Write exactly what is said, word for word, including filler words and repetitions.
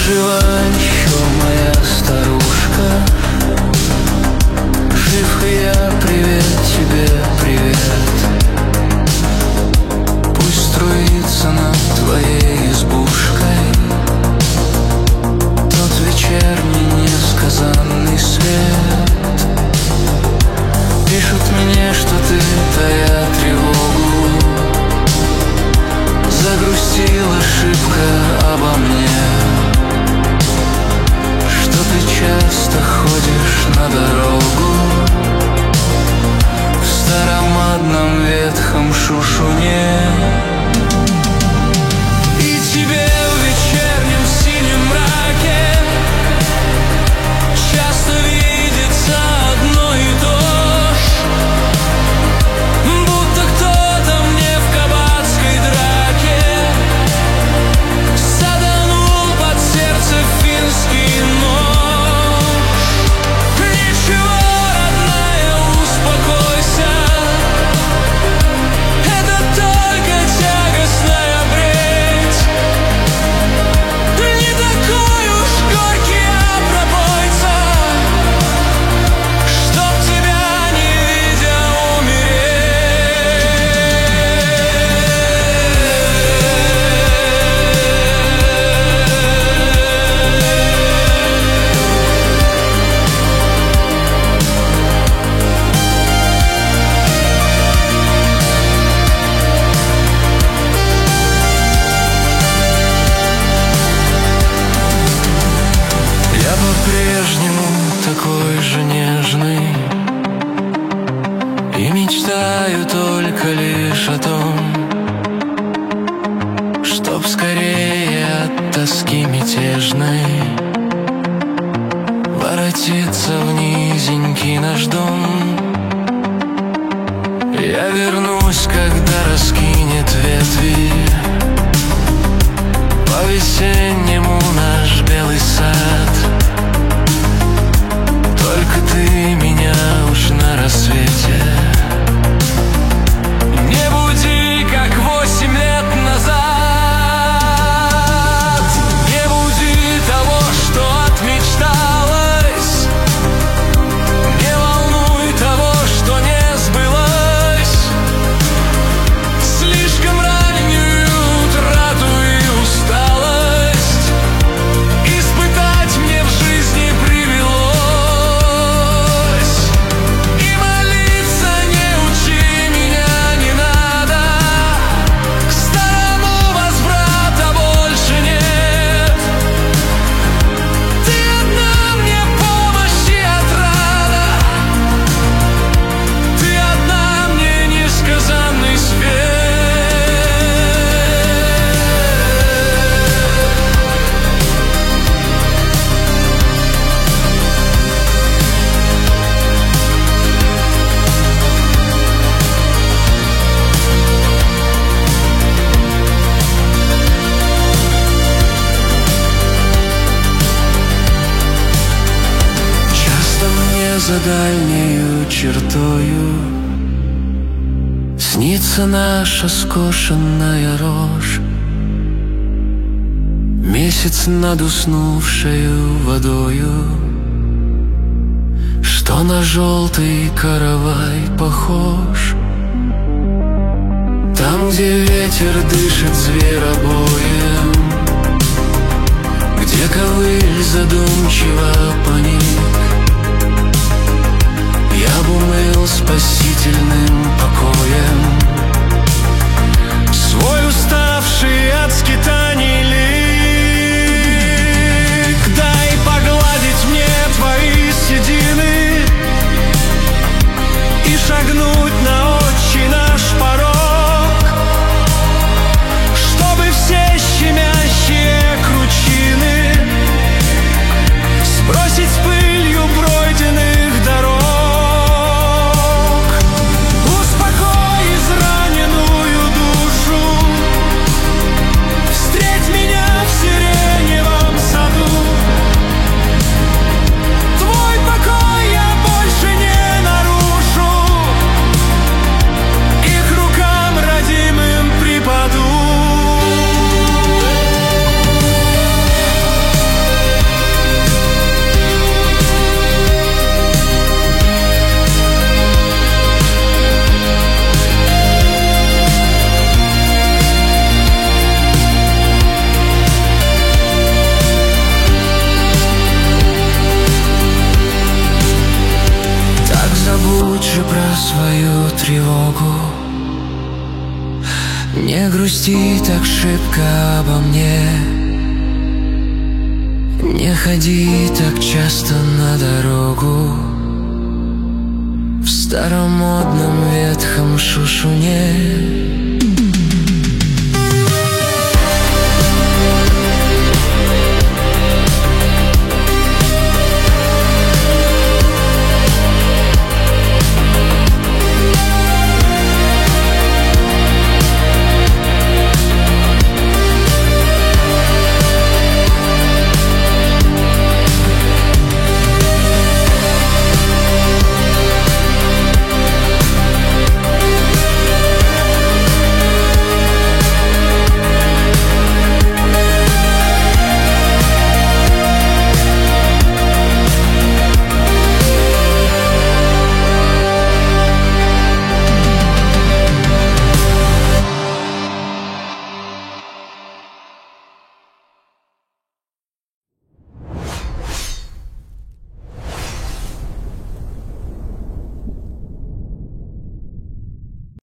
жива еще моя старушка? Жив и я, привет тебе, привет. Пусть струится над твоей избушкой тот вечерний несказанный свет. Пишут мне, что ты, тая тревогу, загрустила шибко обо мне, что ты часто ходишь на дорогу в старомодном ветхом шушуне. И тебе в вечернем синем мраке часто видится одно и то ж, будто кто-то мне в кабацкой драке саданул под сердце финский нож. Ничего, родная, успокойся, это только тягостная бредь. Не такой уж горький я пропойца, чтоб тебя не видя я по-прежнему такой же нежный и мечтаю только лишь о том, чтоб скорее от тоски мятежной воротиться в низенький наш дом. Я вернусь, когда раскинет ветви по-весеннему наш белый сад. Только ты меня уж на рассвете не буди, как восемь лет назад. Не буди того, что отмечталось, не волнуй того, что не сбылось. Слишком раннюю утрату и усталость испытать мне в жизни привелось. И молиться не учи меня, не надо, к старому возврата больше нет. Ты одна мне помощь и отрада, ты одна мне несказанный свет. Часто мне за дальнею чертою снится наша скошенная рожь, месяц над уснувшею водою, что на желтый каравай похож. Там, где ветер дышит зверобоем, где ковыль задумчиво поник, я б умыл спасительным покоем свой уставший от скитаний лик. Дай погладить мне твои седины и шагнуть на отчий наш порог, чтобы все счастливы грусти так шибко обо мне, не ходи так часто на дорогу в старом модном ветхом шушуне.